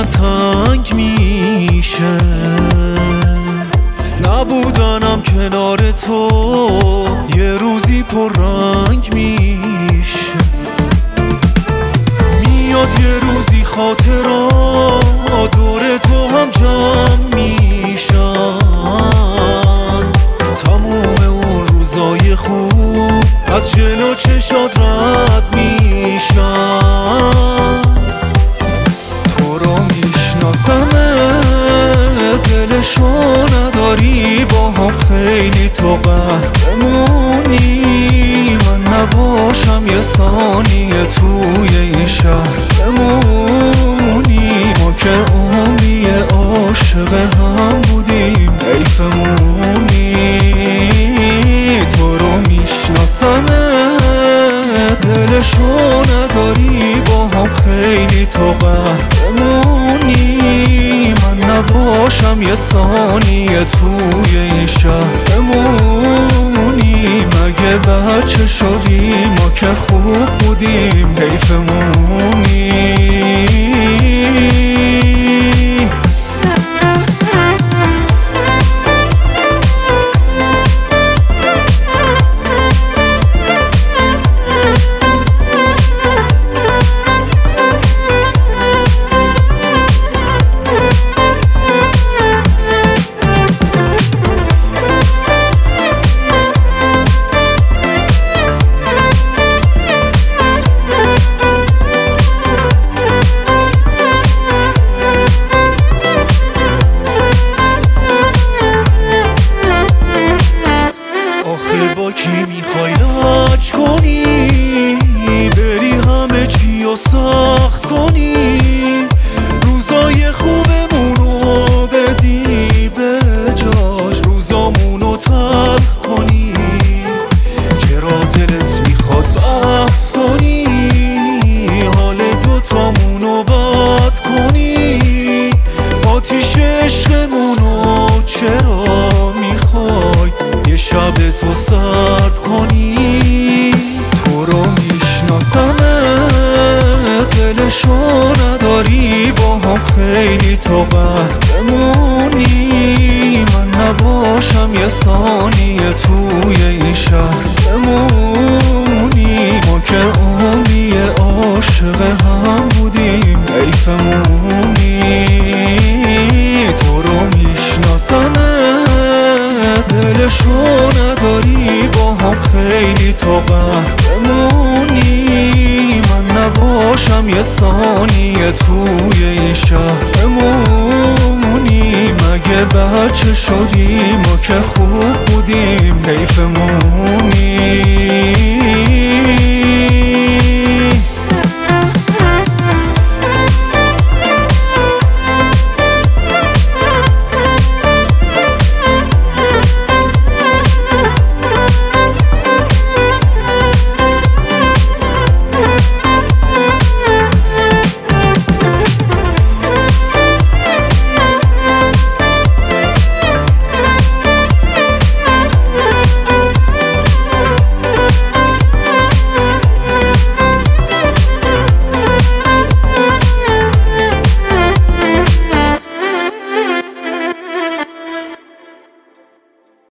من تنگ میشه، نبودنم کنار تو یه روزی پر رنگ میشه. میاد یه روزی خاطرات دور تو هم جمع میشن، تموم اون روزای خوب از جلو چشات رد میشن. تو رو میشناسمه، دلشو نداری با هم خیلی تو قهرمونی، من نباشم یه ثانیه توی این شهر بمونی. ما که عمری عاشق هم بودیم حیفمونی. تو رو میشناسمه، دلشو نداری با هم خیلی تو قهرمونی، من نباشم یه ثانیه توی این شهر بمونی. مگه بچه شدیم ما که خوب بودیم حیفمونی. با کی میخوای لاج کنی، بری همه چی رو سخت کنی، روزای خوبمونو بدی به جاش روزامونو تلخ کنی. چرا دلت میخواد بحث کنی، حال دوتامونو بد کنی، آتیش عشقمونو چرا میخوای یه شب تو سرد کنی. تو رو میشناسمه، دلشو نداری با هم خیلی تو قهرمونی، من نباشم یه ثانیه توی این شهر بمونی. ما که عمری عاشق هم بودیم حیفمونی. تو رو میشناسمه، دلشو نداری با هم خیلی تو قهرمونی، من نباشم یه ثانیه توی این شهر بمونی. مگه بچه شدیم ما که خوب بودیم حیفمونی.